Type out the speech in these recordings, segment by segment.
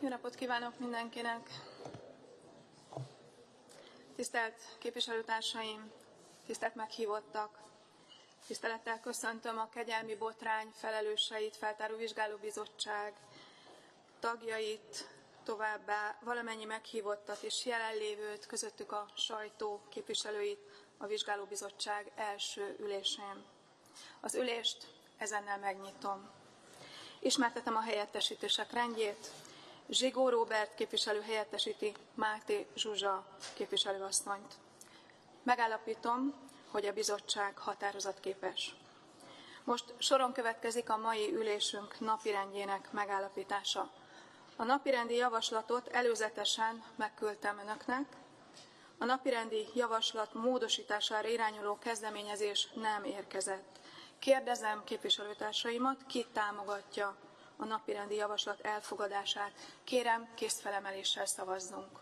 Jó napot kívánok mindenkinek! Tisztelt képviselőtársaim, tisztelt meghívottak! Tisztelettel köszöntöm a kegyelmi botrány felelőseit, feltáró vizsgálóbizottság tagjait, továbbá valamennyi meghívottat és jelenlévőt, közöttük a sajtó képviselőit a vizsgálóbizottság első ülésén. Az ülést ezennel megnyitom. Ismertetem a helyettesítések rendjét. Zsigó Róbert képviselő helyettesíti Máté Zsuzsa képviselőasszonyt. Megállapítom, hogy a bizottság határozatképes. Most soron következik a mai ülésünk napirendjének megállapítása. A napirendi javaslatot előzetesen megküldtem önöknek. A napirendi javaslat módosítására irányuló kezdeményezés nem érkezett. Kérdezem képviselőtársaimat, ki támogatja a napirendi javaslat elfogadását. Kérem, kézfelemeléssel szavazzunk.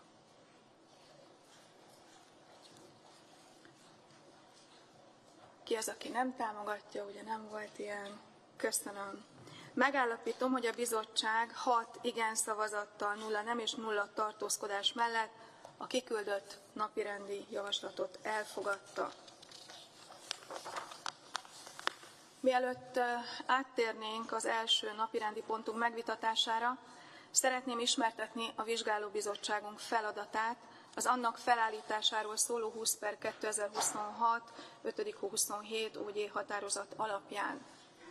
Ki az, aki nem támogatja? Ugye nem volt ilyen. Köszönöm. Megállapítom, hogy a bizottság 6 igen szavazattal, 0 nem és 0 tartózkodás mellett a kiküldött napirendi javaslatot elfogadta. Mielőtt áttérnénk az első napirendi pontunk megvitatására, szeretném ismertetni a vizsgálóbizottságunk feladatát, az annak felállításáról szóló 20/2026 5.27 OG határozat alapján.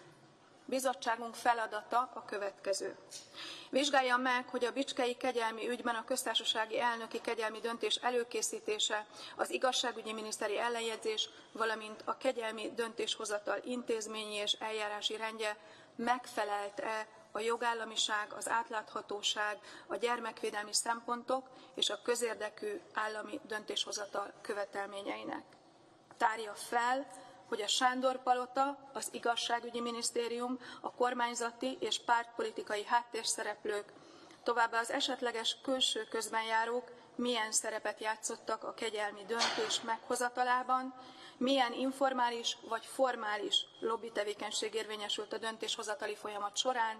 Bizottságunk feladata a következő. Vizsgálja meg, hogy a bicskei kegyelmi ügyben a köztársasági elnöki kegyelmi döntés előkészítése, az igazságügyi miniszteri ellenjegyzés, valamint a kegyelmi döntéshozatal intézményi és eljárási rendje megfelelt-e a jogállamiság, az átláthatóság, a gyermekvédelmi szempontok és a közérdekű állami döntéshozatal követelményeinek. Tárja fel, hogy a Sándor-palota, az igazságügyi minisztérium, a kormányzati és pártpolitikai háttérszereplők, továbbá az esetleges külső közbenjárók milyen szerepet játszottak a kegyelmi döntés meghozatalában, milyen informális vagy formális lobby tevékenység érvényesült a döntéshozatali folyamat során,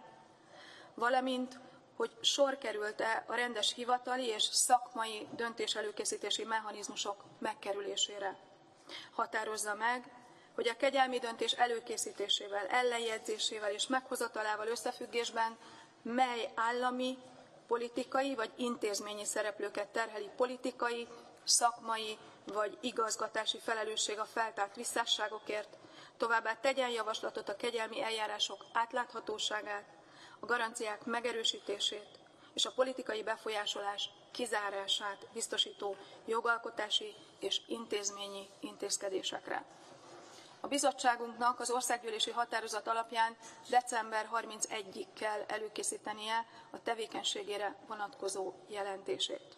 valamint, hogy sor került-e a rendes hivatali és szakmai döntéselőkészítési mechanizmusok megkerülésére. Határozza meg, hogy a kegyelmi döntés előkészítésével, ellenjegyzésével és meghozatalával összefüggésben mely állami, politikai vagy intézményi szereplőket terheli politikai, szakmai vagy igazgatási felelősség a feltárt visszásságokért, továbbá tegyen javaslatot a kegyelmi eljárások átláthatóságát, a garanciák megerősítését és a politikai befolyásolás kizárását biztosító jogalkotási és intézményi intézkedésekre. A bizottságunknak az országgyűlési határozat alapján december 31-ig kell előkészítenie a tevékenységére vonatkozó jelentését.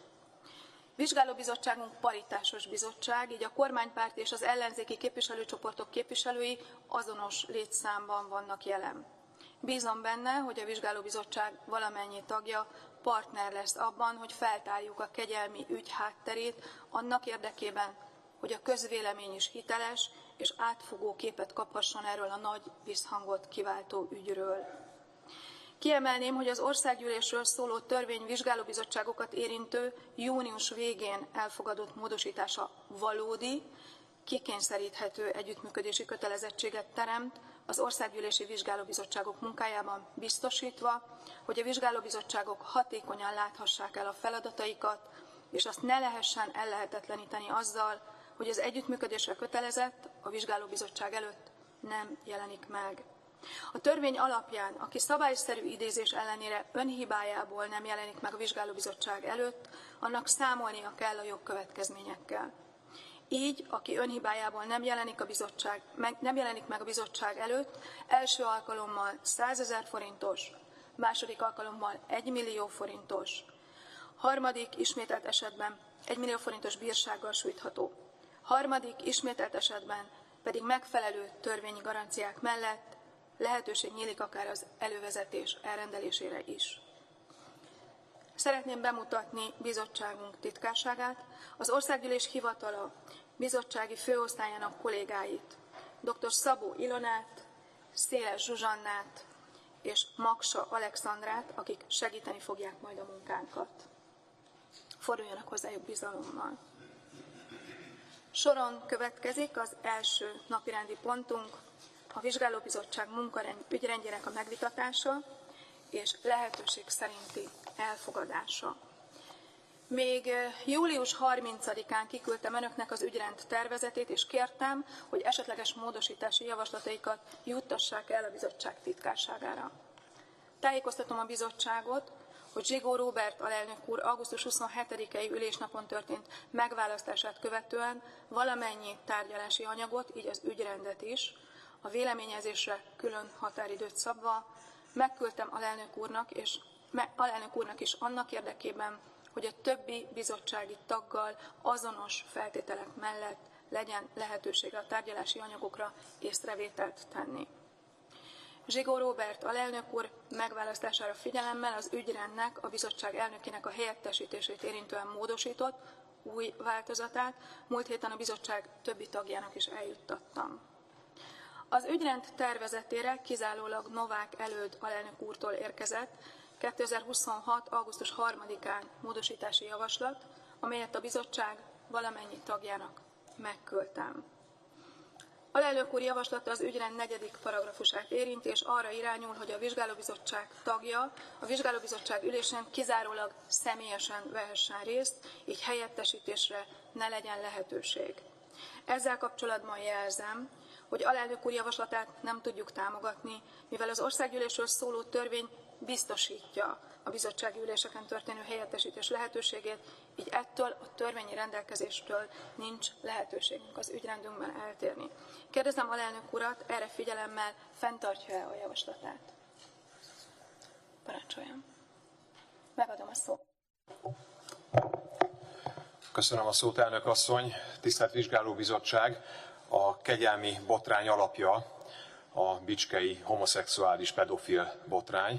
Vizsgálóbizottságunk paritásos bizottság, így a kormánypárt és az ellenzéki képviselőcsoportok képviselői azonos létszámban vannak jelen. Bízom benne, hogy a vizsgálóbizottság valamennyi tagja partner lesz abban, hogy feltárjuk a kegyelmi ügy hátterét annak érdekében, hogy a közvélemény is hiteles és átfogó képet kaphasson erről a nagy visszhangot kiváltó ügyről. Kiemelném, hogy az országgyűlésről szóló törvény vizsgálóbizottságokat érintő június végén elfogadott módosítása valódi, kikényszeríthető együttműködési kötelezettséget teremt az országgyűlési vizsgálóbizottságok munkájában, biztosítva, hogy a vizsgálóbizottságok hatékonyan láthassák el a feladataikat, és azt ne lehessen ellehetetleníteni azzal, hogy az együttműködésre kötelezett a vizsgálóbizottság előtt nem jelenik meg. A törvény alapján, aki szabályszerű idézés ellenére önhibájából nem jelenik meg a vizsgálóbizottság előtt, annak számolnia kell a jogkövetkezményekkel. Így, aki önhibájából nem jelenik meg a bizottság előtt, első alkalommal 100 000 forintos, második alkalommal 1 millió forintos, harmadik ismételt esetben 1 millió forintos bírsággal sújtható, harmadik ismételt esetben pedig megfelelő törvényi garanciák mellett lehetőség nyílik akár az elővezetés elrendelésére is. Szeretném bemutatni bizottságunk titkárságát, az Országgyűlés Hivatala bizottsági főosztályának kollégáit, dr. Szabó Ilonát, Széles Zsuzsannát és Maksa Alexandrát, akik segíteni fogják majd a munkánkat. Forduljanak hozzájuk bizalommal. Soron következik az első napirendi pontunk, a vizsgálóbizottság munkaügyrendjének a megvitatása és lehetőség szerinti elfogadása. Még július 30-án kiküldtem önöknek az ügyrend tervezetét, és kértem, hogy esetleges módosítási javaslataikat juttassák el a bizottság titkárságára. Tájékoztatom a bizottságot, hogy Zsigó Róbert alelnök úr augusztus 27-i ülésnapon történt megválasztását követően valamennyi tárgyalási anyagot, így az ügyrendet is, a véleményezésre külön határidőt szabva megküldtem alelnök úrnak is annak érdekében, hogy a többi bizottsági taggal azonos feltételek mellett legyen lehetősége a tárgyalási anyagokra észrevételt tenni. Zsigó Róbert alelnök úr megválasztására figyelemmel az ügyrendnek a bizottság elnökének a helyettesítését érintően módosított új változatát múlt héten a bizottság többi tagjának is eljuttattam. Az ügyrend tervezetére kizárólag Novák Előd alelnök úrtól érkezett 2026. augusztus 3-án módosítási javaslat, amelyet a bizottság valamennyi tagjának megküldtem. Alelnök úr javaslata az ügyrend 4. paragrafusát érinti, és arra irányul, hogy a vizsgálóbizottság tagja a vizsgálóbizottság ülésén kizárólag személyesen vehessen részt, így helyettesítésre ne legyen lehetőség. Ezzel kapcsolatban jelzem, hogy alelnök úr javaslatát nem tudjuk támogatni, mivel az országgyűlésről szóló törvény biztosítja a bizottsági üléseken történő helyettesítés lehetőségét, így ettől a törvényi rendelkezéstől nincs lehetőségünk az ügyrendünkben eltérni. Kérdezem alelnök urat, erre figyelemmel fenntartja-e a javaslatát? Parancsoljam. Megadom a szót. Köszönöm a szót, elnök asszony. Tisztelt Vizsgálóbizottság! A kegyelmi botrány alapja a bicskei homoszexuális pedofil botrány,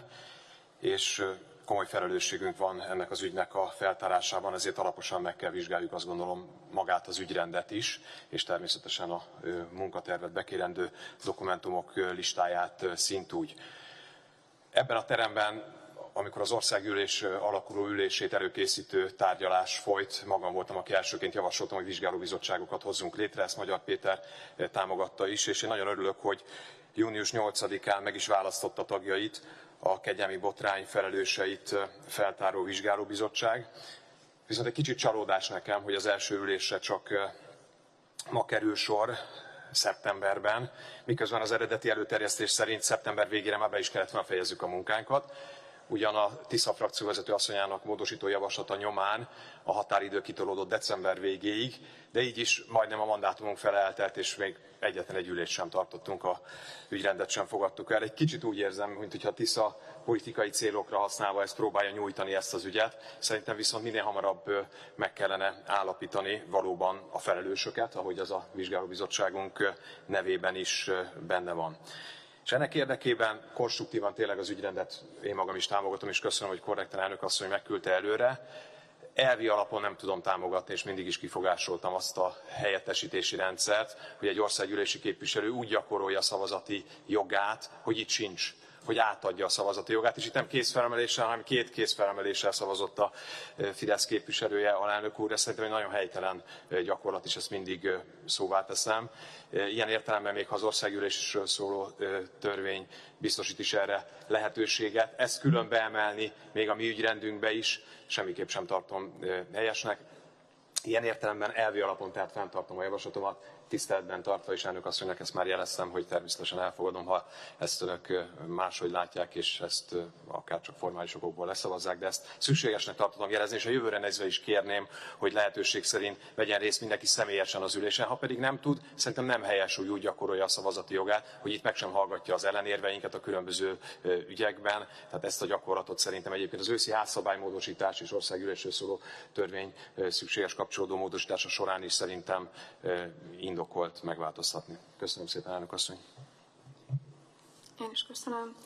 és komoly felelősségünk van ennek az ügynek a feltárásában, ezért alaposan meg kell vizsgáljuk, azt gondolom, magát az ügyrendet is, és természetesen a munkatervet bekérendő dokumentumok listáját szintúgy. Ebben a teremben, amikor az országgyűlés alakuló ülését előkészítő tárgyalás folyt, magam voltam, aki elsőként javasoltam, hogy vizsgálóbizottságokat hozzunk létre, ezt Magyar Péter támogatta is, és én nagyon örülök, hogy június 8-án meg is választotta tagjait, a kegyelmi botrány felelőseit feltáró vizsgálóbizottság. Viszont egy kicsit csalódás nekem, hogy az első ülésre csak ma kerül sor, szeptemberben, miközben az eredeti előterjesztés szerint szeptember végére már be is kellett volna fejezzük a munkánkat. Ugyan a Tisza frakcióvezető asszonyának módosító javaslata nyomán a határidő kitolódott december végéig, de így is majdnem a mandátumunk fele eltelt, és még egyetlen egy ülést sem tartottunk, a ügyrendet sem fogadtuk el. Egy kicsit úgy érzem, mintha Tisza politikai célokra használva ezt próbálja nyújtani, ezt az ügyet. Szerintem viszont minél hamarabb meg kellene állapítani valóban a felelősöket, ahogy az a vizsgálóbizottságunk nevében is benne van. És ennek érdekében konstruktívan tényleg az ügyrendet én magam is támogatom, és köszönöm, hogy korrekten elnök asszony megküldte előre. Elvi alapon nem tudom támogatni, és mindig is kifogásoltam azt a helyettesítési rendszert, hogy egy országgyűlési képviselő úgy gyakorolja a szavazati jogát, hogy itt sincs, hogy átadja a szavazati jogát, és itt nem kézfelemeléssel, hanem 2 kézfelemeléssel szavazott a Fidesz képviselője, alelnök úr. Ez szerintem egy nagyon helytelen gyakorlat, és ezt mindig szóvá teszem. Ilyen értelemben még ha az országgyűlésről szóló törvény biztosít is erre lehetőséget, ezt külön beemelni még a mi ügyrendünkbe is, semmiképp sem tartom helyesnek. Ilyen értelemben elvi alapon tehát fenntartom a javaslatomat, tiszteletben tartva, és elnök asszonynak ezt már jeleztem, hogy természetesen elfogadom, ha ezt önök máshogy látják, és ezt akár csak formális okokból leszavazzák, de ezt szükségesnek tartom jelezni, és a jövőre nézve is kérném, hogy lehetőség szerint vegyen részt mindenki személyesen az ülésen. Ha pedig nem tud, szerintem nem helyes, hogy úgy gyakorolja a szavazati jogát, hogy itt meg sem hallgatja az ellenérveinket a különböző ügyekben. Tehát ezt a gyakorlatot szerintem egyébként az őszi házszabálymódosítás és országgyűlésről szóló törvény szükséges kapcsolódó módosítása során is szerintem indokolt megváltoztatni. Köszönöm szépen, elnök asszony. Én is köszönöm.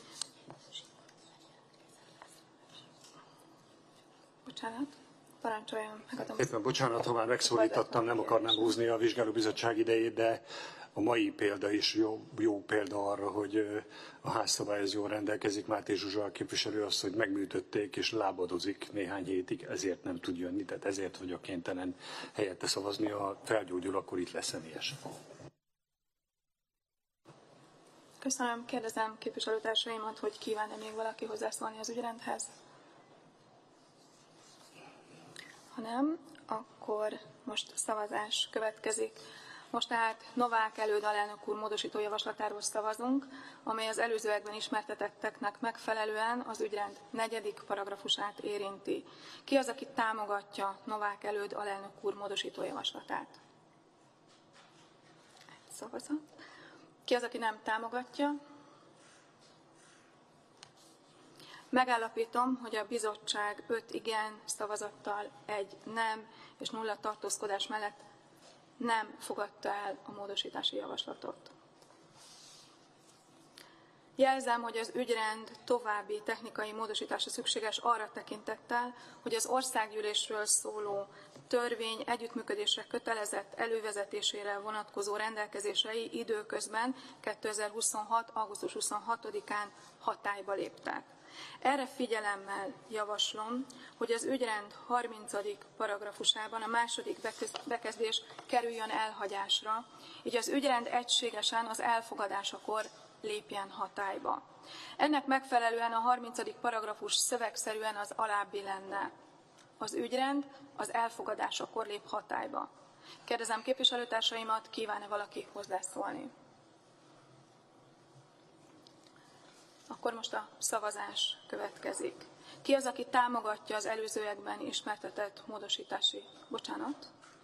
Bocsánat, parancsoljon, megadom. Éppen bocsánat, ha már megszólítottam, nem akarnám húzni a vizsgálóbizottság idejét, de a mai példa is jó példa arra, hogy a házszabály ez jól rendelkezik. Máté Zsuzsa képviselő azt, hogy megműtötték és lábadozik néhány hétig, ezért nem tud jönni, tehát ezért vagyok kénytelen helyette szavazni. Ha felgyógyul, akkor itt lesz személyesen. Köszönöm. Kérdezem képviselőtársaimat, hogy kíván-e még valaki hozzászólni az ügyrendhez? Ha nem, akkor most szavazás következik. Most tehát Novák Előd alelnök úr módosító javaslatáról szavazunk, amely az előzőekben ismertetetteknek megfelelően az ügyrend 4. paragrafusát érinti. Ki az, aki támogatja Novák Előd alelnök úr módosító javaslatát? Egy szavazat. Ki az, aki nem támogatja? Megállapítom, hogy a bizottság 5 igen szavazattal, 1 nem és 0 tartózkodás mellett nem fogadta el a módosítási javaslatot. Jelzem, hogy az ügyrend további technikai módosítása szükséges arra tekintettel, hogy az országgyűlésről szóló törvény együttműködésre kötelezett elővezetésére vonatkozó rendelkezései időközben 2026. augusztus 26-án hatályba léptek. Erre figyelemmel javaslom, hogy az ügyrend 30. paragrafusában a második bekezdés kerüljön elhagyásra, így az ügyrend egységesen az elfogadásakor lépjen hatályba. Ennek megfelelően a 30. paragrafus szövegszerűen az alábbi lenne. Az ügyrend az elfogadásakor lép hatályba. Kérdezem képviselőtársaimat, kíván-e valaki hozzászólni? Akkor most a szavazás következik. Ki az, aki támogatja az előzőekben ismertetett módosítási... Bocsánat.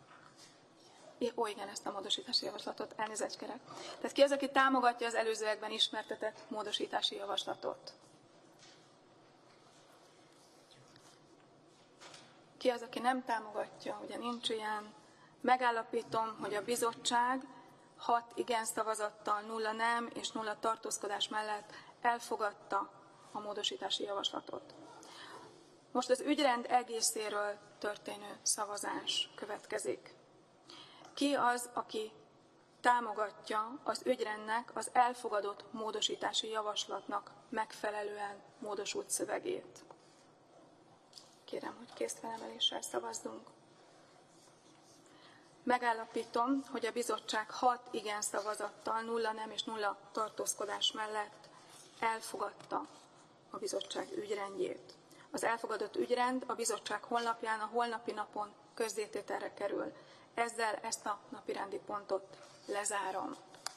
Igen, ezt a módosítási javaslatot. Elnézést kérek. Tehát ki az, aki támogatja az előzőekben ismertetett módosítási javaslatot? Ki az, aki nem támogatja? Ugye nincs ilyen. Megállapítom, hogy a bizottság 6 igen szavazattal, 0 nem és 0 tartózkodás mellett elfogadta a módosítási javaslatot. Most az ügyrend egészéről történő szavazás következik. Ki az, aki támogatja az ügyrendnek az elfogadott módosítási javaslatnak megfelelően módosult szövegét? Kérem, hogy kézfelemeléssel szavazzunk. Megállapítom, hogy a bizottság 6 igen szavazattal, 0 nem és 0 tartózkodás mellett elfogadta a bizottság ügyrendjét. Az elfogadott ügyrend a bizottság honlapján a holnapi napon közzétételre kerül. Ezzel ezt a napirendi pontot lezárom.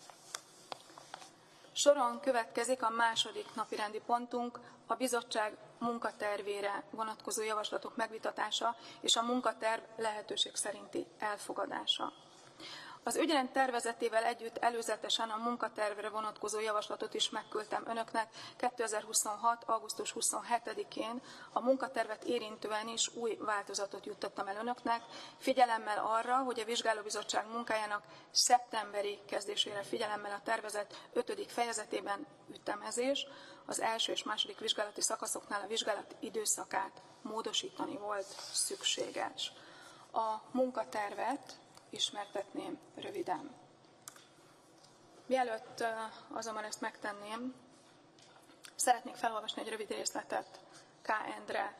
Soron következik a második napirendi pontunk, a bizottság munkatervére vonatkozó javaslatok megvitatása és a munkaterv lehetőség szerinti elfogadása. Az ügyrend tervezetével együtt előzetesen a munkatervre vonatkozó javaslatot is megküldtem önöknek 2026. augusztus 27-én, a munkatervet érintően is új változatot juttattam el önöknek, figyelemmel arra, hogy a vizsgálóbizottság munkájának szeptemberi kezdésére figyelemmel a tervezet 5. fejezetében ütemezés, az első és második vizsgálati szakaszoknál a vizsgálat időszakát módosítani volt szükséges. A munkatervet ismertetném röviden. Mielőtt azonban ezt megtenném, szeretnék felolvasni egy rövid részletet K. Endre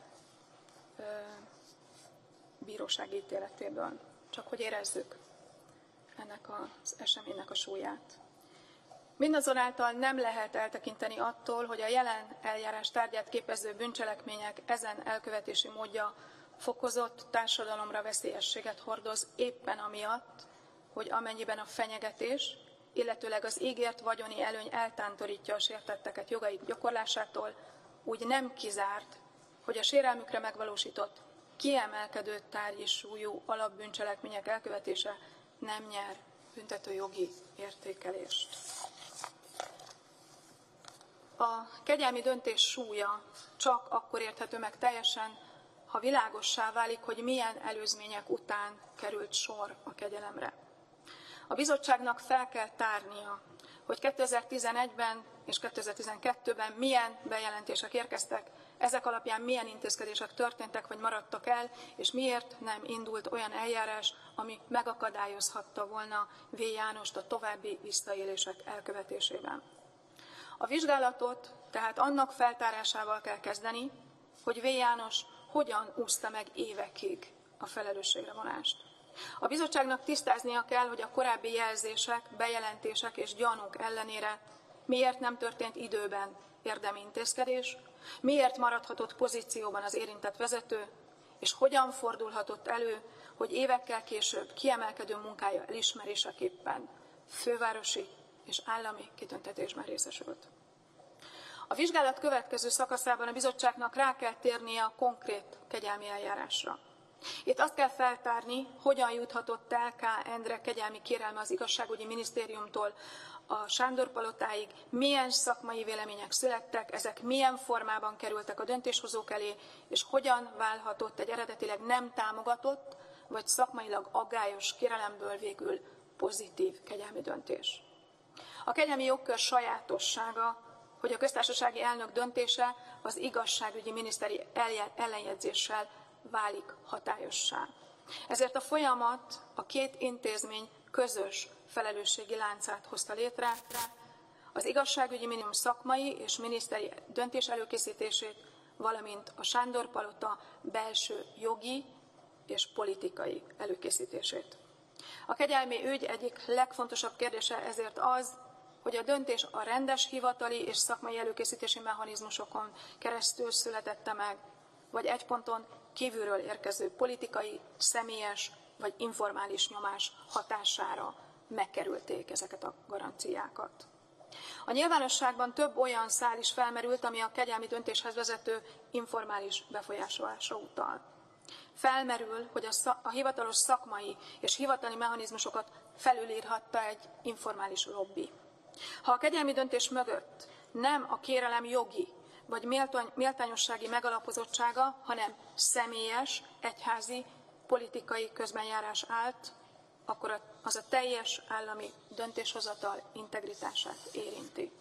bírósági ítéletéből, csak hogy érezzük ennek az eseménynek a súlyát. Mindazonáltal nem lehet eltekinteni attól, hogy a jelen eljárás tárgyát képező bűncselekmények ezen elkövetési módja fokozott társadalomra veszélyességet hordoz éppen amiatt, hogy amennyiben a fenyegetés, illetőleg az ígért vagyoni előny eltántorítja a sértetteket jogaik gyakorlásától, úgy nem kizárt, hogy a sérelmükre megvalósított kiemelkedő tárgyi súlyú alapbűncselekmények elkövetése nem nyer büntetőjogi értékelést. A kegyelmi döntés súlya csak akkor érthető meg teljesen, ha világossá válik, hogy milyen előzmények után került sor a kegyelemre. A bizottságnak fel kell tárnia, hogy 2011-ben és 2012-ben milyen bejelentések érkeztek ezek alapján milyen intézkedések történtek vagy maradtak el, és miért nem indult olyan eljárás, ami megakadályozhatta volna V. Jánost a további visszaélések elkövetésében. A vizsgálatot tehát annak feltárásával kell kezdeni, hogy V. János hogyan úszta meg évekig a felelősségre vonást. A bizottságnak tisztáznia kell, hogy a korábbi jelzések, bejelentések és gyanúk ellenére miért nem történt időben érdemi intézkedés, miért maradhatott pozícióban az érintett vezető, és hogyan fordulhatott elő, hogy évekkel később kiemelkedő munkája elismeréseképpen fővárosi és állami kitüntetésben részesült. A vizsgálat következő szakaszában a bizottságnak rá kell térnie a konkrét kegyelmi eljárásra. Itt azt kell feltárni, hogyan juthatott el K. Endre kegyelmi kérelme az igazságügyi minisztériumtól a Sándor-palotáig, milyen szakmai vélemények születtek, ezek milyen formában kerültek a döntéshozók elé, és hogyan válhatott egy eredetileg nem támogatott, vagy szakmailag aggályos kérelemből végül pozitív kegyelmi döntés. A kegyelmi jogkör sajátossága, hogy a köztársasági elnök döntése az igazságügyi miniszteri ellenjegyzéssel válik hatályossá. Ezért a folyamat a két intézmény közös felelősségi láncát hozta létre, az igazságügyi minimum szakmai és miniszteri döntés előkészítését, valamint a Sándor-palota belső jogi és politikai előkészítését. A kegyelmi ügy egyik legfontosabb kérdése ezért az, hogy a döntés a rendes hivatali és szakmai előkészítési mechanizmusokon keresztül születette meg, vagy egy ponton kívülről érkező politikai, személyes vagy informális nyomás hatására megkerülték ezeket a garanciákat. A nyilvánosságban több olyan szál is felmerült, ami a kegyelmi döntéshez vezető informális befolyásolásra utal. Felmerül, hogy a hivatalos szakmai és hivatali mechanizmusokat felülírhatta egy informális lobby. Ha a kegyelmi döntés mögött nem a kérelem jogi vagy méltányossági megalapozottsága, hanem személyes, egyházi, politikai közbenjárás állt, akkor az a teljes állami döntéshozatal integritását érinti.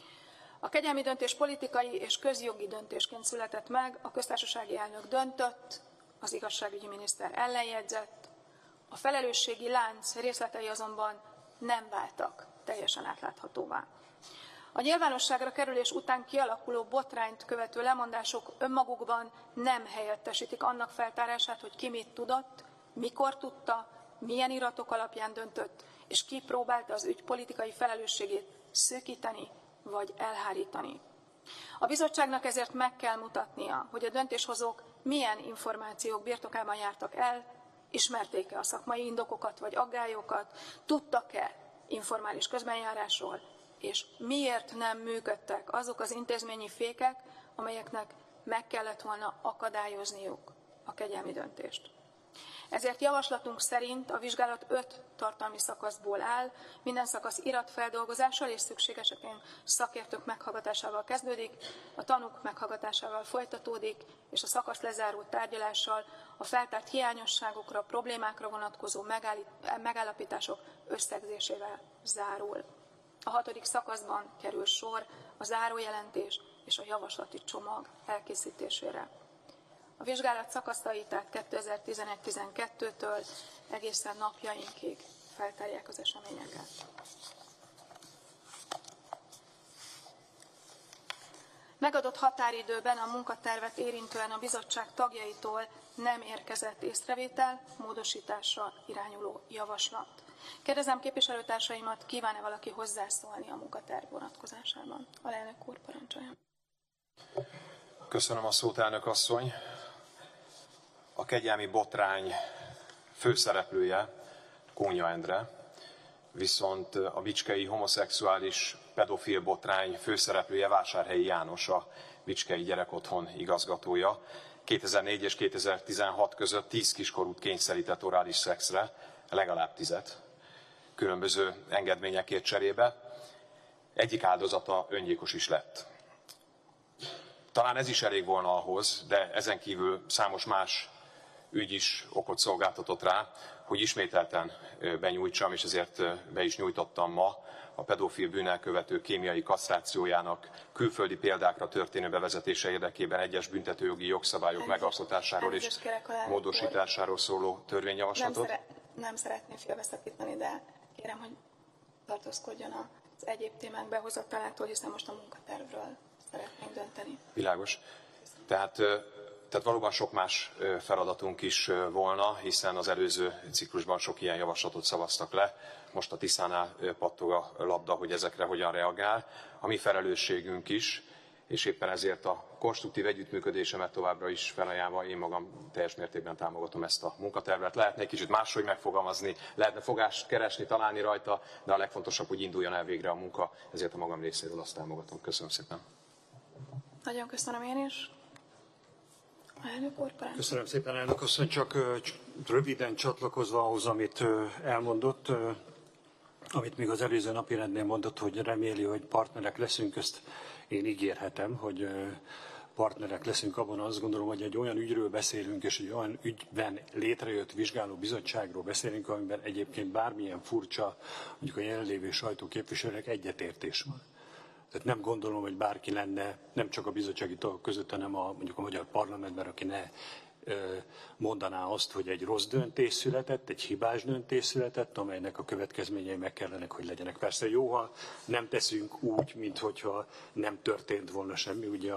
A kegyelmi döntés politikai és közjogi döntésként született meg, a köztársasági elnök döntött, az igazságügyi miniszter ellenjegyzett, a felelősségi lánc részletei azonban nem váltak teljesen átláthatóvá. A nyilvánosságra kerülés után kialakuló botrányt követő lemondások önmagukban nem helyettesítik annak feltárását, hogy ki mit tudott, mikor tudta, milyen iratok alapján döntött, és ki próbálta az ügy politikai felelősségét szűkíteni vagy elhárítani. A bizottságnak ezért meg kell mutatnia, hogy a döntéshozók milyen információk birtokában jártak el, ismerték-e a szakmai indokokat vagy aggályokat, tudtak-e informális közbenjárásról, és miért nem működtek azok az intézményi fékek, amelyeknek meg kellett volna akadályozniuk a kegyelmi döntést. Ezért javaslatunk szerint a vizsgálat 5 tartalmi szakaszból áll, minden szakasz iratfeldolgozással és szükség esetén szakértők meghallgatásával kezdődik, a tanúk meghallgatásával folytatódik, és a szakasz lezáró tárgyalással a feltárt hiányosságokra, problémákra vonatkozó megállapítások összegzésével zárul. A 6. szakaszban kerül sor a zárójelentés és a javaslati csomag elkészítésére. A vizsgálat szakaszai tehát 2011-12-től egészen napjainkig feltárják az eseményeket. Megadott határidőben a munkatervet érintően a bizottság tagjaitól nem érkezett észrevétel, módosításra irányuló javaslat. Kérdezem képviselőtársaimat, kíván-e valaki hozzászólni a munkaterv vonatkozásában? Alelnök úr, parancsoljon. Köszönöm a szót, elnök asszony. A kegyelmi botrány főszereplője Kónya Endre, viszont a bicskei homoszexuális pedofil botrány főszereplője Vásárhelyi János, a bicskei gyerekotthon igazgatója. 2004 és 2016 között 10 kiskorút kényszerített orális szexre, legalább 10 különböző engedményekért cserébe. Egyik áldozata öngyilkos is lett. Talán ez is elég volna ahhoz, de ezen kívül számos más ügy is okot szolgáltatott rá, hogy ismételten benyújtsam, és ezért be is nyújtottam ma a pedofil bűnelkövető kémiai kasztrációjának külföldi példákra történő bevezetése érdekében egyes büntetőjogi jogszabályok megalkotásáról és módosításáról szóló törvényjavaslatot. Nem szeretném félbeszakítani, de kérem, hogy tartózkodjon az egyéb témák behozatalától, hiszen most a munkatervről szeretnénk dönteni. Világos. Tehát valóban sok más feladatunk is volna, hiszen az előző ciklusban sok ilyen javaslatot szavaztak le. Most a Tiszánál pattog a labda, hogy ezekre hogyan reagál. A mi felelősségünk is, és éppen ezért a konstruktív együttműködésemet továbbra is felajánlva, én magam teljes mértékben támogatom ezt a munkatervet. Lehetne egy kicsit máshogy megfogalmazni, lehetne fogást keresni, találni rajta, de a legfontosabb, hogy induljon el végre a munka, ezért a magam részéről azt támogatom. Köszönöm szépen. Nagyon köszönöm én is. Elnök úr, parancsoljon. Köszönöm szépen, elnök asszony, csak röviden csatlakozva ahhoz, amit elmondott, amit még az előző napirendnél mondott, hogy reméli, hogy partnerek leszünk, ezt én ígérhetem, hogy partnerek leszünk abban. Azt gondolom, hogy egy olyan ügyről beszélünk, és egy olyan ügyben létrejött vizsgálóbizottságról beszélünk, amiben egyébként bármilyen furcsa, mondjuk a jelenlévő sajtóképviselőnek egyetértés van. Tehát nem gondolom, hogy bárki lenne, nem csak a bizottsági tagok között, hanem mondjuk a magyar parlamentben, aki ne mondaná azt, hogy egy rossz döntés született, egy hibás döntés született, amelynek a következményei meg kellenek, hogy legyenek. Persze jó, ha nem teszünk úgy, minthogyha nem történt volna semmi. Ugye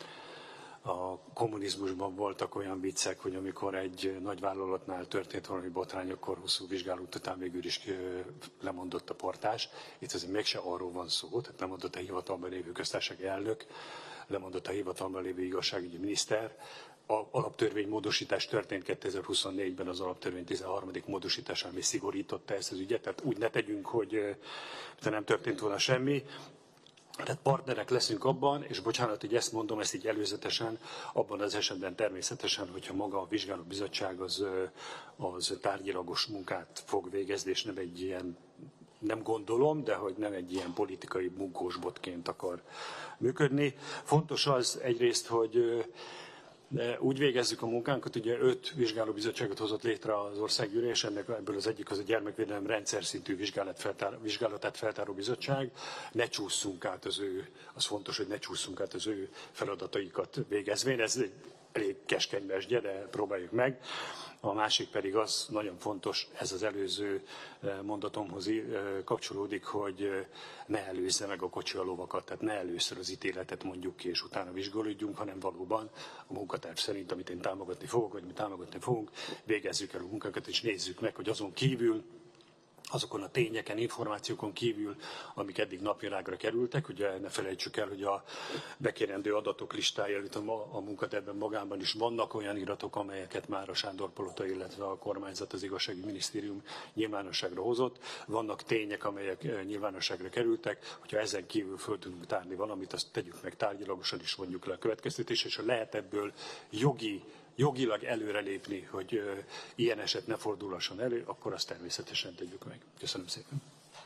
a kommunizmusban voltak olyan viccek, hogy amikor egy nagyvállalatnál történt valami botrány, akkor hosszú vizsgálat után végül is lemondott a portás. Itt azért mégse arról van szó, tehát lemondott a hivatalban lévő köztársasági elnök, lemondott a hivatalban lévő igazságügyi miniszter. A alaptörvénymódosítás történt 2024-ben, az alaptörvény 13. módosítása, ami szigorította ezt az ügyet, tehát úgy ne tegyünk, hogy nem történt volna semmi. Tehát partnerek leszünk abban, és bocsánat, hogy ezt mondom, ezt így előzetesen, abban az esetben természetesen, hogyha maga a vizsgálóbizottság az tárgyilagos munkát fog végezni, és nem egy ilyen, nem gondolom, de hogy nem egy ilyen politikai bunkósbotként akar működni. Fontos az egyrészt, hogy úgy végezzük a munkánkat, ugye 5 vizsgálóbizottságot hozott létre az országgyűlés, ebből az egyik az a gyermekvédelem rendszer szintű vizsgálatát feltáró bizottság. Ne csússzunk át az fontos, hogy ne csússzunk át az ő feladataikat végezvén. Ez egy elég keskeny mesdje, de próbáljuk meg. A másik pedig az, nagyon fontos, ez az előző mondatomhoz kapcsolódik, hogy ne előzze meg a kocsi a lovakat, tehát ne először az ítéletet mondjuk ki, és utána vizsgálódjunk, hanem valóban a munkaterv szerint, amit én támogatni fogok, vagy mi támogatni fogunk, végezzük el a munkákat, és nézzük meg, hogy azon kívül, azokon a tényeken, információkon kívül, amik eddig napvilágra kerültek. Ugye ne felejtsük el, hogy a bekérendő adatok listája, a munkatervben magában is vannak olyan iratok, amelyeket már a Sándor-palota, illetve a kormányzat, az igazságügyi minisztérium nyilvánosságra hozott. Vannak tények, amelyek nyilvánosságra kerültek. Hogyha ezen kívül föl tudunk tárni valamit, azt tegyük meg tárgyilagosan, is vonjuk le a következtetést, és ha lehet ebből jogilag előrelépni, hogy ilyen eset ne fordulhasson elő, akkor azt természetesen tegyük meg. Köszönöm szépen.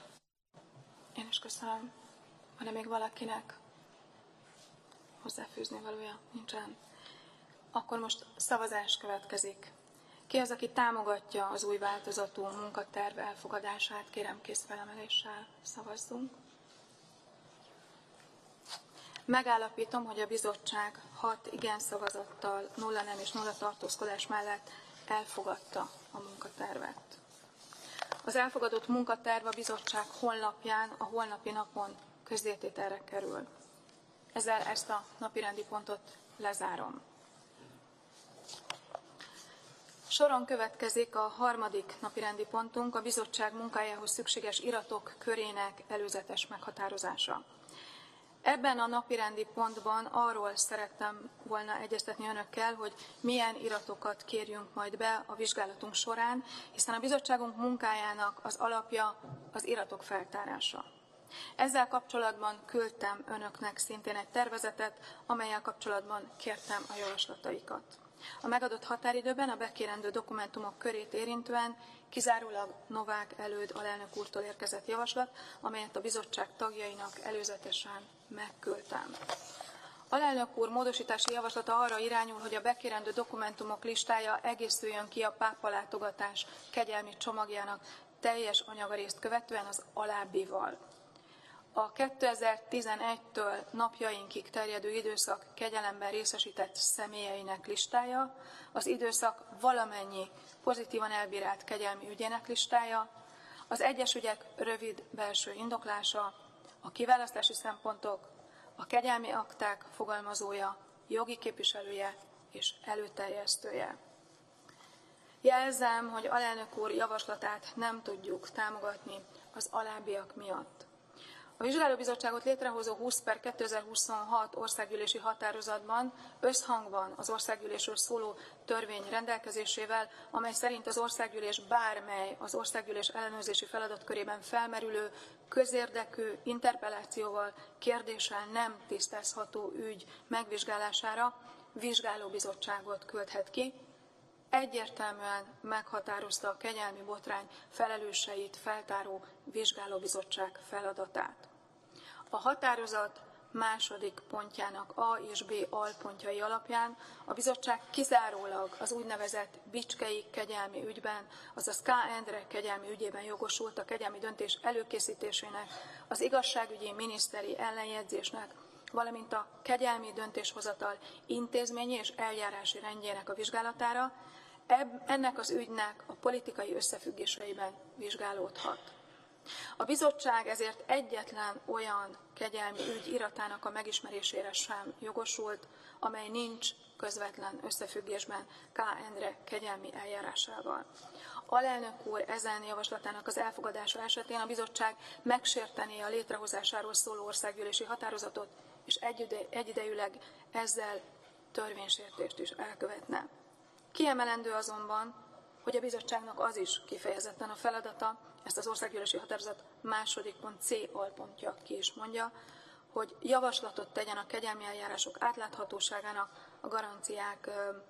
Én is köszönöm. Van-e még valakinek hozzáfűzni valója? Nincsen. Akkor most szavazás következik. Ki az, aki támogatja az új változatú munkaterv elfogadását? Kérem, kézfelemeléssel szavazzunk. Megállapítom, hogy a bizottság 6 igen szavazattal, 0 nem és 0 tartózkodás mellett elfogadta a munkatervet. Az elfogadott munkaterv a bizottság honlapján, a holnapi napon közzétételre kerül. Ezzel ezt a napirendi pontot lezárom. Soron következik a harmadik napirendi pontunk, a bizottság munkájához szükséges iratok körének előzetes meghatározása. Ebben a napirendi pontban arról szerettem volna egyeztetni önökkel, hogy milyen iratokat kérjünk majd be a vizsgálatunk során, hiszen a bizottságunk munkájának az alapja az iratok feltárása. Ezzel kapcsolatban küldtem önöknek szintén egy tervezetet, amellyel kapcsolatban kértem a javaslataikat. A megadott határidőben a bekérendő dokumentumok körét érintően kizárólag Novák Előd alelnök úrtól érkezett javaslat, amelyet a bizottság tagjainak előzetesen megküldtem. Alelnök úr módosítási javaslata arra irányul, hogy a bekérendő dokumentumok listája egészüljön ki a pápalátogatás kegyelmi csomagjának teljes anyagarészt követően az alábbival. A 2011-től napjainkig terjedő időszak kegyelemben részesített személyeinek listája, az időszak valamennyi pozitívan elbírált kegyelmi ügyének listája, az egyes ügyek rövid belső indoklása, a kiválasztási szempontok, a kegyelmi akták fogalmazója, jogi képviselője és előterjesztője. Jelzem, hogy alelnök úr javaslatát nem tudjuk támogatni az alábbiak miatt. A vizsgálóbizottságot létrehozó 20/2026 országgyűlési határozatban összhangban az országgyűlésről szóló törvény rendelkezésével, amely szerint az országgyűlés bármely az országgyűlés ellenőrzési feladatkörében felmerülő közérdekű interpellációval, kérdéssel nem tisztázható ügy megvizsgálására vizsgálóbizottságot küldhet ki, egyértelműen meghatározta a kegyelmi botrány felelőseit feltáró vizsgálóbizottság feladatát. A határozat második pontjának A és B alpontjai alapján a bizottság kizárólag az úgynevezett bicskei kegyelmi ügyben, azaz K. Endre kegyelmi ügyében jogosult a kegyelmi döntés előkészítésének, az igazságügyi miniszteri ellenjegyzésnek, valamint a kegyelmi döntéshozatal intézményi és eljárási rendjének a vizsgálatára, ennek az ügynek a politikai összefüggéseiben vizsgálódhat. A bizottság ezért egyetlen olyan kegyelmi ügy iratának a megismerésére sem jogosult, amely nincs közvetlen összefüggésben K. Endre kegyelmi eljárásával. Alelnök úr ezen javaslatának az elfogadása esetén a bizottság megsértené a létrehozásáról szóló országgyűlési határozatot, és egyidejűleg ezzel törvénysértést is elkövetne. Kiemelendő azonban, hogy a bizottságnak az is kifejezetten a feladata, ezt az országgyűlési határozat második pont C alpontja ki is mondja, hogy javaslatot tegyen a kegyelmi eljárások átláthatóságának, a garanciák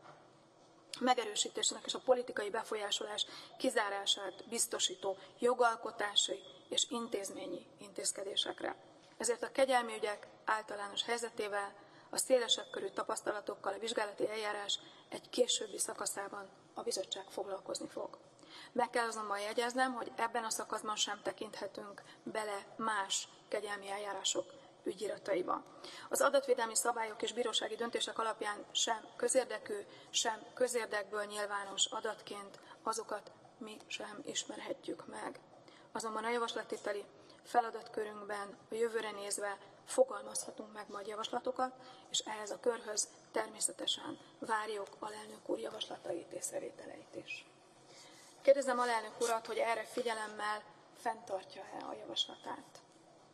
megerősítésének és a politikai befolyásolás kizárását biztosító jogalkotási és intézményi intézkedésekre. Ezért a kegyelmi ügyek általános helyzetével, a szélesebb körű tapasztalatokkal a vizsgálati eljárás egy későbbi szakaszában a bizottság foglalkozni fog. Meg kell azonban jegyeznem, hogy ebben a szakaszban sem tekinthetünk bele más kegyelmi eljárások ügyirataiba. Az adatvédelmi szabályok és bírósági döntések alapján sem közérdekű, sem közérdekből nyilvános adatként azokat mi sem ismerhetjük meg. Azonban a javaslattételi feladatkörünkben a jövőre nézve fogalmazhatunk meg majd javaslatokat, és ehhez a körhöz természetesen várjuk alelnök úr javaslatait és észrevételeit is. Kérdezem alelnök urat, hogy erre figyelemmel fenntartja-e a javaslatát.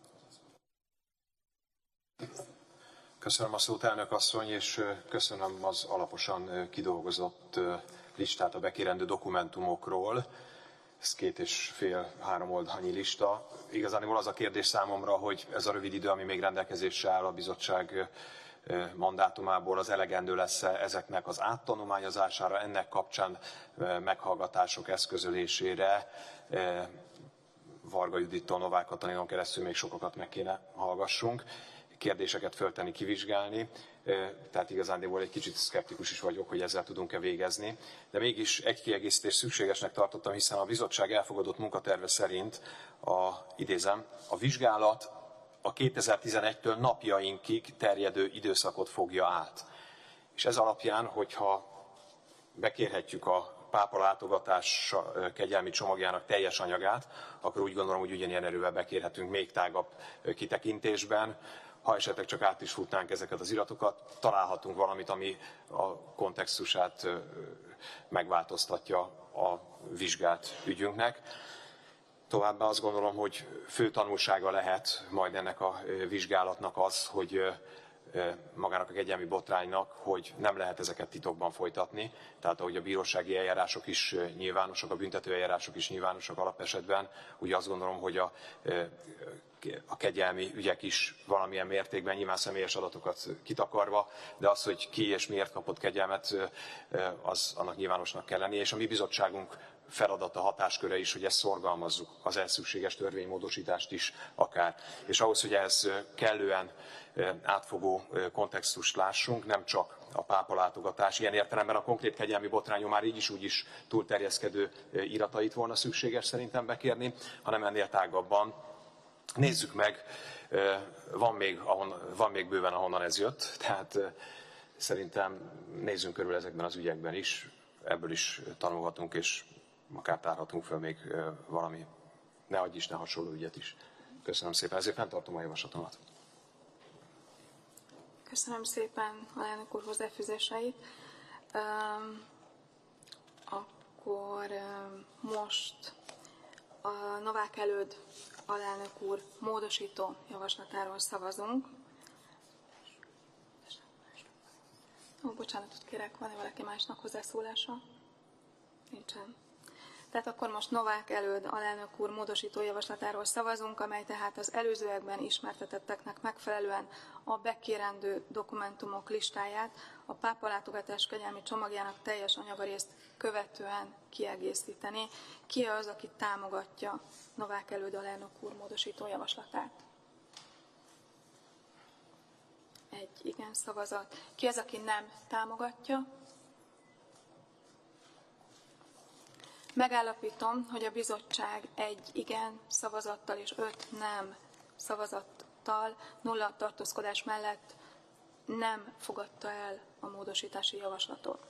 Köszönöm a szót, elnök asszony, és köszönöm az alaposan kidolgozott listát a bekérendő dokumentumokról. Ez 2,5-3 oldalnyi lista. Igazából az a kérdés számomra, hogy ez a rövid idő, ami még rendelkezésre áll a bizottság mandátumából, az elegendő lesz-e ezeknek az áttanulmányozására, ennek kapcsán meghallgatások eszközölésére. Varga Judittól, Novák Katalinon keresztül még sokakat meg kéne hallgassunk, kérdéseket föltenni, kivizsgálni. Tehát igazándiból egy kicsit szkeptikus is vagyok, hogy ezzel tudunk-e végezni. De mégis egy kiegészítést szükségesnek tartottam, hiszen a bizottság elfogadott munkaterve szerint, idézem, a vizsgálat a 2011-től napjainkig terjedő időszakot fogja át. És ez alapján, hogyha bekérhetjük a pápa látogatás kegyelmi csomagjának teljes anyagát, akkor úgy gondolom, hogy ugyanilyen erővel bekérhetünk még tágabb kitekintésben. Ha esetleg csak át is futnánk ezeket az iratokat, találhatunk valamit, ami a kontextusát megváltoztatja a vizsgált ügyünknek. Továbbá azt gondolom, hogy fő tanulsága lehet majd ennek a vizsgálatnak az, hogy magának a kegyelmi botránynak, hogy nem lehet ezeket titokban folytatni. Tehát ahogy a bírósági eljárások is nyilvánosak, a büntető eljárások is nyilvánosak alapesetben, ugye azt gondolom, hogy a kegyelmi ügyek is valamilyen mértékben nyilván személyes adatokat kitakarva, de az, hogy ki és miért kapott kegyelmet, annak nyilvánosnak kell lennie, és a mi bizottságunk feladata, hatásköre is, hogy ezt szorgalmazzuk, az ehhez szükséges törvénymódosítást is akár. És ahhoz, hogy ehhez kellően átfogó kontextust lássunk, nem csak a pápa látogatás, ilyen értelemben a konkrét kegyelmi botrányon már így is úgy is túlterjeszkedő iratait volna szükséges szerintem bekérni, hanem ennél tágabban Nézzük meg, van még bőven, ahonnan ez jött, tehát szerintem nézzünk körül ezekben az ügyekben is, ebből is tanulhatunk, és akár tárhatunk föl még valami, ne adj Isten, hasonló ügyet is. Köszönöm szépen, ezért fenntartom a javaslatomat. Köszönöm szépen a elnök úr hozzáfűzéseit. Akkor most a Novák Előd alelnök úr módosító javaslatáról szavazunk. Bocsánatot kérek, van-e valaki másnak hozzászólása? Nincsen. Tehát akkor most Novák Előd alelnök úr módosító javaslatáról szavazunk, amely tehát az előzőekben ismertetetteknek megfelelően a bekérendő dokumentumok listáját a pápalátogatás kegyelmi csomagjának teljes anyagarészt követően kiegészíteni. Ki az, aki támogatja Novák Előd alelnök úr módosító javaslatát? Egy igen szavazat. Ki az, aki nem támogatja? Megállapítom, hogy a bizottság egy igen szavazattal és 5 nem szavazattal, 0 tartózkodás mellett nem fogadta el a módosítási javaslatot.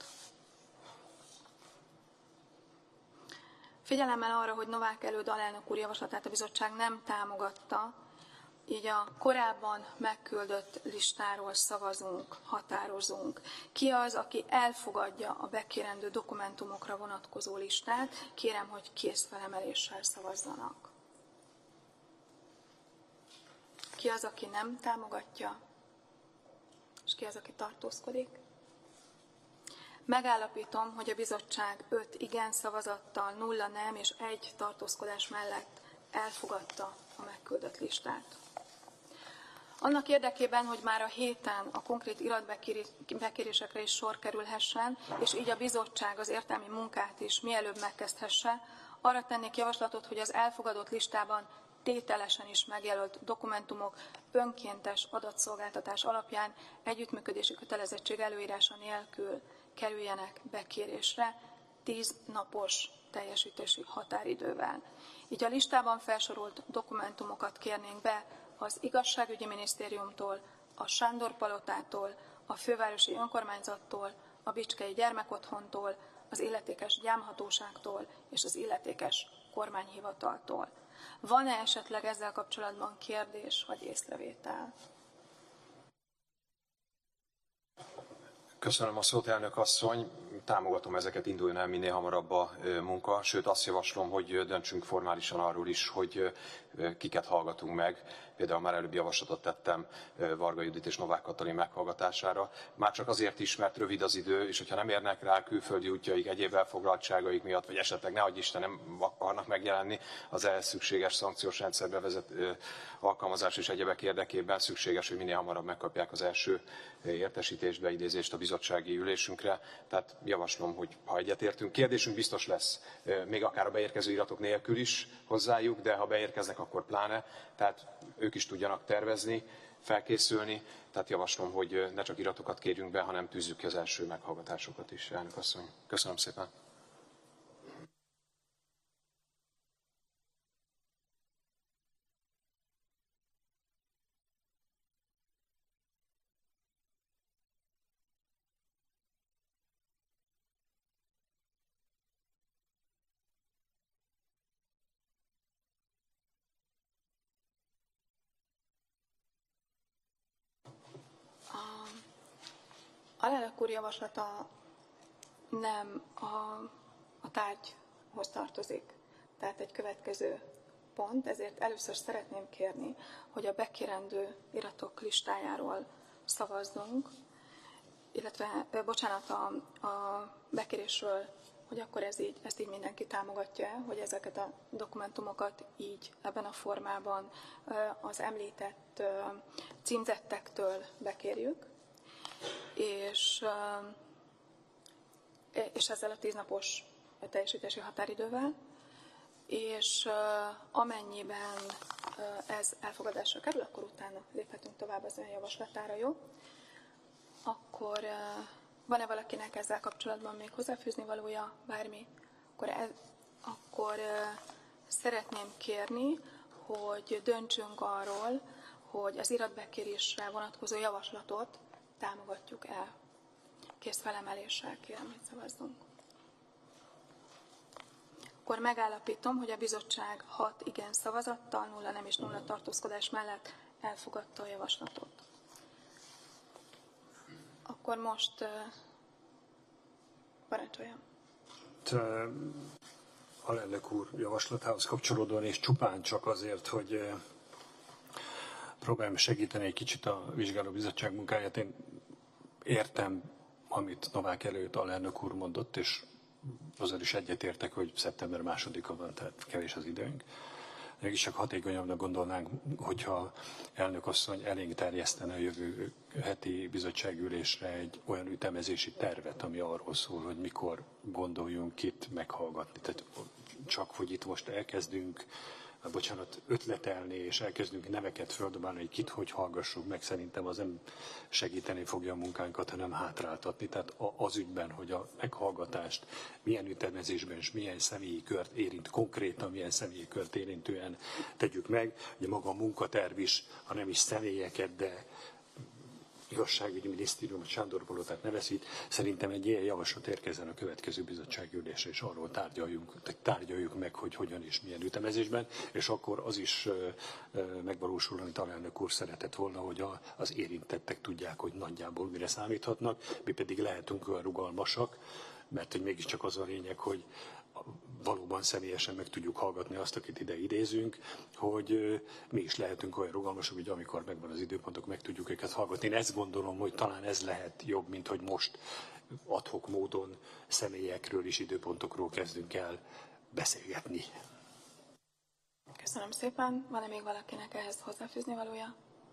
Figyelemmel arra, hogy Novák Előd alelnök úr javaslatát a bizottság nem támogatta, így a korábban megküldött listáról szavazunk, határozunk. Ki az, aki elfogadja a bekérendő dokumentumokra vonatkozó listát? Kérem, hogy kézfelemeléssel szavazzanak. Ki az, aki nem támogatja? És ki az, aki tartózkodik? Megállapítom, hogy a bizottság 5 igen szavazattal, 0 nem és 1 tartózkodás mellett elfogadta a megküldött listát. Annak érdekében, hogy már a héten a konkrét iratbekérésekre is sor kerülhessen, és így a bizottság az értelmi munkát is mielőbb megkezdhesse, arra tennék javaslatot, hogy az elfogadott listában tételesen is megjelölt dokumentumok önkéntes adatszolgáltatás alapján együttműködési kötelezettség előírása nélkül kerüljenek bekérésre 10 napos teljesítési határidővel. Így a listában felsorolt dokumentumokat kérnénk be az Igazságügyi Minisztériumtól, a Sándor Palotától, a Fővárosi Önkormányzattól, a Bicskei Gyermekotthontól, az illetékes gyámhatóságtól és az illetékes kormányhivataltól. Van-e esetleg ezzel kapcsolatban kérdés vagy észrevétel? Köszönöm a szót, elnök asszony. Támogatom ezeket, induljon el minél hamarabb a munka. Sőt, azt javaslom, hogy döntsünk formálisan arról is, hogy kiket hallgatunk meg. Például már előbb javaslatot tettem Varga Judit és Novák Katalin meghallgatására. Már csak azért is, mert rövid az idő, és hogyha nem érnek rá külföldi útjaik, egyéb elfoglaltságaik miatt, vagy esetleg ne adj Isten nem akarnak megjelenni, az ehhez szükséges szankciós rendszerbe vezet alkalmazás és egyebek érdekében szükséges, hogy minél hamarabb megkapják az első értesítést, beidézést a bizottsági ülésünkre. Tehát javaslom, hogy ha egyetértünk, kérdésünk biztos lesz, még akár a beérkező iratok nélkül is hozzájuk, de ha beérkeznek, akkor pláne. Tehát ők is tudjanak tervezni, felkészülni. Tehát javaslom, hogy ne csak iratokat kérjünk be, hanem tűzzük ki az első meghallgatásokat is, elnök asszony. Köszönöm szépen. Alelnök úr javaslata nem a tárgyhoz tartozik, tehát egy következő pont, ezért először szeretném kérni, hogy a bekérendő iratok listájáról szavazzunk, illetve, bocsánat, a bekérésről, hogy akkor ezt így mindenki támogatja, hogy ezeket a dokumentumokat így, ebben a formában az említett címzettektől bekérjük, és ezzel a 10 napos teljesítési határidővel, és amennyiben ez elfogadásra kerül, akkor utána léphetünk tovább az ön javaslatára, jó? Akkor van-e valakinek ezzel kapcsolatban még hozzáfűzni valója, bármi? Akkor szeretném kérni, hogy döntsünk arról, hogy az iratbekérésre vonatkozó javaslatot támogatjuk el. Kész felemeléssel kérem, hogy szavazzunk. Akkor megállapítom, hogy a bizottság 6 igen szavazattal, 0 nem és 0 tartózkodás mellett elfogadta a javaslatot. Akkor most parancsoljam. Alelnök úr javaslatához kapcsolódóan, és csupán csak azért, hogy próbáljam segíteni egy kicsit a vizsgálóbizottság munkáját. Én értem, amit Novák előtt alelnök úr mondott, és azzal is egyetértek, hogy szeptember 2-a van, tehát kevés az időnk. Mégis csak hatékonyabbnak gondolnánk, hogyha elnök asszony elénk terjesztene a jövő heti bizottságülésre egy olyan ütemezési tervet, ami arról szól, hogy mikor gondoljunk kit meghallgatni. Tehát csak, hogy itt most elkezdünk, ötletelni, és elkezdünk neveket földobálni, hogy kit hogy hallgassuk meg, szerintem az nem segíteni fogja a munkánkat, hanem hátráltatni. Tehát az ügyben, hogy a meghallgatást milyen ütemezésben és milyen személyi kört érint, konkrétan milyen személyi kört érintően tegyük meg. Ugye maga a munkaterv is, ha nem is személyeket, de igazságügyi minisztérium, Sándor Palotát nevesít, szerintem egy ilyen javaslat érkezzen a következő bizottságülésre, és arról tárgyaljuk meg, hogy hogyan és milyen ütemezésben, és akkor az is megvalósul, amit alelnök úr szeretett volna, hogy az érintettek tudják, hogy nagyjából mire számíthatnak, mi pedig lehetünk olyan rugalmasak, mert hogy mégiscsak az a lényeg, hogy valóban személyesen meg tudjuk hallgatni azt, akit ide idézünk, hogy mi is lehetünk olyan rugalmasak, hogy amikor megvan az időpontok, meg tudjuk őket hallgatni. Én ezt gondolom, hogy talán ez lehet jobb, mint hogy most ad hoc módon személyekről és időpontokról kezdünk el beszélgetni. Köszönöm szépen. Van-e még valakinek ehhez hozzáfűzni valója?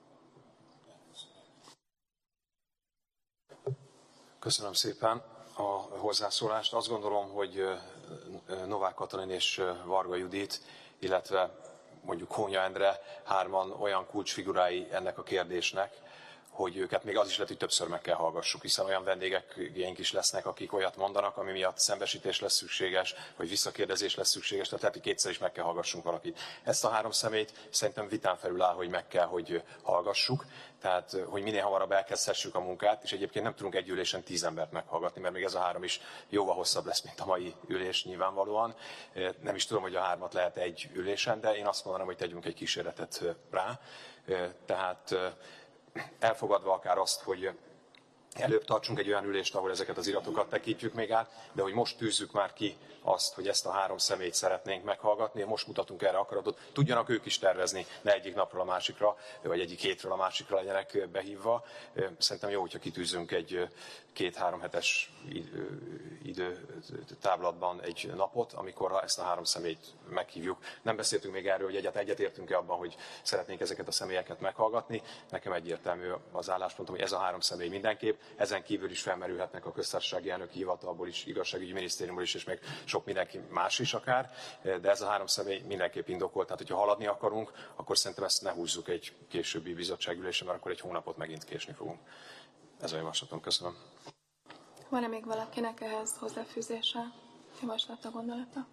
Köszönöm szépen a hozzászólást. Azt gondolom, hogy Novák Katalin és Varga Judit, illetve mondjuk Kónya Endre hárman olyan kulcsfigurái ennek a kérdésnek, hogy őket még az is lehet, hogy többször meg kell hallgassuk, hiszen olyan vendégeink is lesznek, akik olyat mondanak, ami miatt szembesítés lesz szükséges, vagy visszakérdezés lesz szükséges, tehát lehet, hogy kétszer is meg kell hallgassunk valakit. Ezt a 3 személyt szerintem vitán felül áll, hogy meg kell, hogy hallgassuk, tehát hogy minél hamarabb elkezdhessük a munkát, és egyébként nem tudunk egy ülésen 10 embert meghallgatni, mert még ez a 3 is jóval hosszabb lesz, mint a mai ülés nyilvánvalóan. Nem is tudom, hogy a 3-at lehet egy ülésen, de én azt mondanám, hogy tegyünk egy kísérletet rá. Tehát elfogadva akár azt, hogy előbb tartsunk egy olyan ülést, ahol ezeket az iratokat tekintjük még át, de hogy most tűzzük már ki azt, hogy ezt a 3 személyt szeretnénk meghallgatni, most mutatunk erre akaratot, tudjanak ők is tervezni, ne egyik napról a másikra, vagy egyik hétről a másikra legyenek behívva. Szerintem jó, hogyha kitűzünk egy 2-3 hetes időtávlatban egy napot, amikor ezt a 3 személyt meghívjuk. Nem beszéltünk még erről, hogy egyetértünk-e abban, hogy szeretnénk ezeket a személyeket meghallgatni. Nekem egyértelmű az álláspontom, hogy ez a 3 személy mindenképp. Ezen kívül is felmerülhetnek a köztársasági elnöki hivatalból is, igazságügyi minisztériumból is, és még sok mindenki más is akár, de ez a 3 személy mindenképp indokolt. Tehát, hogyha haladni akarunk, akkor szerintem ezt ne húzzuk egy későbbi bizottságülésre, mert akkor egy hónapot megint késni fogunk. Ez a javaslatom. Köszönöm. Van-e még valakinek ehhez hozzáfűzése, javaslata, gondolata?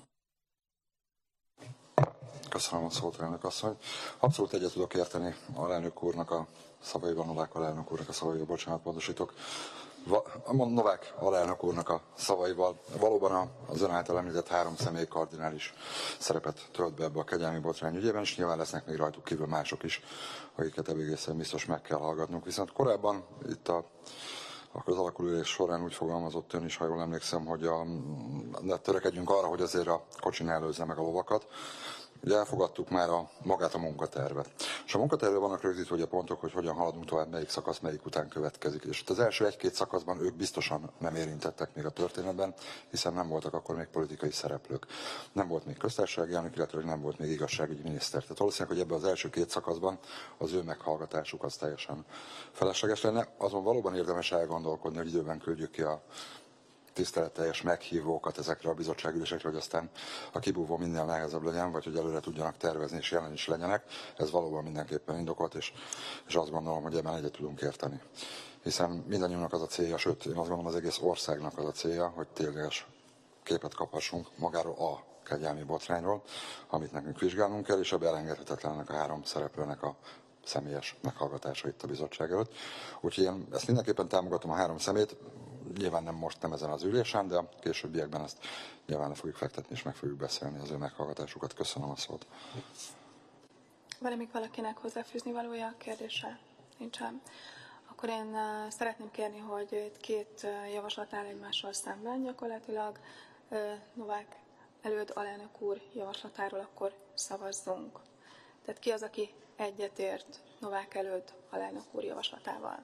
Köszönöm a szót, elnök asszony. Abszolút egyet tudok érteni alelnök úrnak a szavaival, Novák alelnök úrnak a szavaival, bocsánat, módosítok. Novák alelnök úrnak a szavaival valóban az ön által említett 3 személy kardinális szerepet tölt be ebbe a kegyelmi botrány ügyében, és nyilván lesznek még rajtuk kívül mások is, akiket egészen biztos meg kell hallgatnunk. Viszont korábban itt az alakulás során úgy fogalmazott ön is, ha jól emlékszem, hogy törekedjünk arra, hogy azért a kocsin előzze meg a lovakat. Ugye elfogadtuk már magát a munkatervet. És a munkatervben vannak rögzítve a pontok, hogy hogyan haladunk tovább, melyik szakasz melyik után következik. És itt az első 1-2 szakaszban ők biztosan nem érintettek még a történetben, hiszen nem voltak akkor még politikai szereplők. Nem volt még köztársasági elnök, illetve nem volt még igazságügyi miniszter. Tehát valószínűleg, hogy ebben az első 2 szakaszban az ő meghallgatásuk az teljesen felesleges lenne. Azon valóban érdemes elgondolkodni, hogy időben küldjük ki a tiszteletteljes meghívókat ezekre a bizottságülésekre, hogy aztán a kibúvó minél nehezebb legyen, vagy hogy előre tudjanak tervezni és jelen is legyenek. Ez valóban mindenképpen indokolt, és azt gondolom, hogy ebben egyet tudunk érteni. Hiszen mindannyiunknak az a célja, sőt, én azt gondolom az egész országnak az a célja, hogy tényleges képet kaphassunk magáról a kegyelmi botrányról, amit nekünk vizsgálnunk kell, és a elengedhetetlennek a 3 szereplőnek a személyes meghallgatása itt a bizottság előtt. Úgyhogy én ezt mindenképpen támogatom a 3 szemét, nyilván nem most, nem ezen az ülésen, de a későbbiekben ezt nyilván le fogjuk fektetni és meg fogjuk beszélni az ő meghallgatásukat. Köszönöm a szót. Van-e még valakinek hozzáfűzni valója a kérdésre? Nincsen. Akkor én szeretném kérni, hogy itt 2 javaslat áll egymással szemben gyakorlatilag. Novák Előd alelnök úr javaslatáról akkor szavazzunk. Tehát ki az, aki egyetért Novák Előd alelnök úr javaslatával?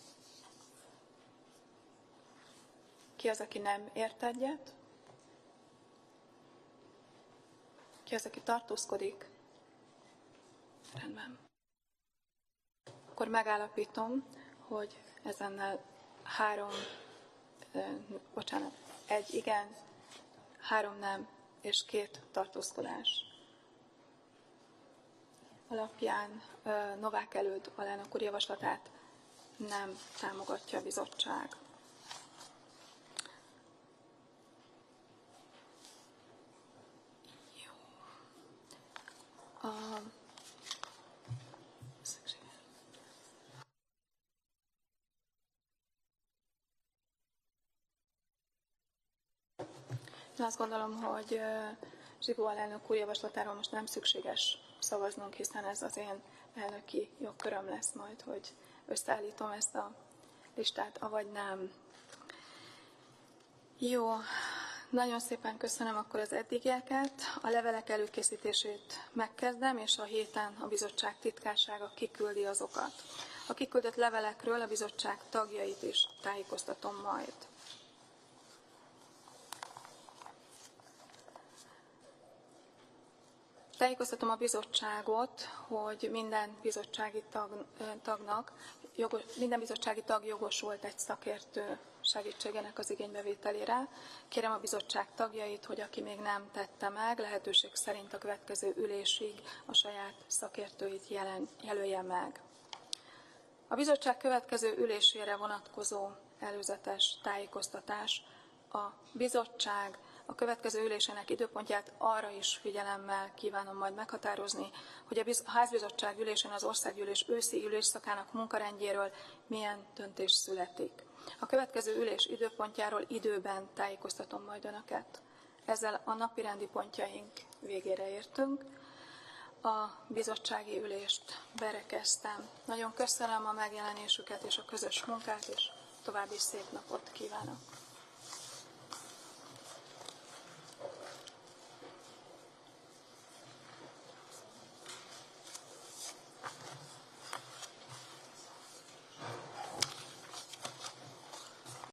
Ki az, aki nem ért egyet? Ki az, aki tartózkodik? Rendben. Akkor megállapítom, hogy ezennel 1 igen, 3 nem és 2 tartózkodás alapján Novák Előd alelnök úr javaslatát nem támogatja a bizottság. Jó. Én azt gondolom, hogy Zsigó alelnök úr javaslatáról most nem szükséges szavaznunk, hiszen ez az én elnöki jogköröm lesz majd, hogy összeállítom ezt a listát, avagy nem. Jó, nagyon szépen köszönöm akkor az eddigieket. A levelek előkészítését megkezdem, és a héten a bizottság titkársága kiküldi azokat. A kiküldött levelekről a bizottság tagjait is tájékoztatom majd. Tájékoztatom a bizottságot, hogy minden bizottsági tag jogosult egy szakértő segítségének az igénybevételére. Kérem a bizottság tagjait, hogy aki még nem tette meg, lehetőség szerint a következő ülésig a saját szakértőit jelölje meg. A bizottság következő ülésére vonatkozó előzetes tájékoztatás: a bizottság a következő ülésének időpontját arra is figyelemmel kívánom majd meghatározni, hogy a házbizottság ülésén az országgyűlés őszi ülésszakának munkarendjéről milyen döntés születik. A következő ülés időpontjáról időben tájékoztatom majd Önöket. Ezzel a napirendi pontjaink végére értünk. A bizottsági ülést berekeztem. Nagyon köszönöm a megjelenésüket és a közös munkát, és további szép napot kívánok.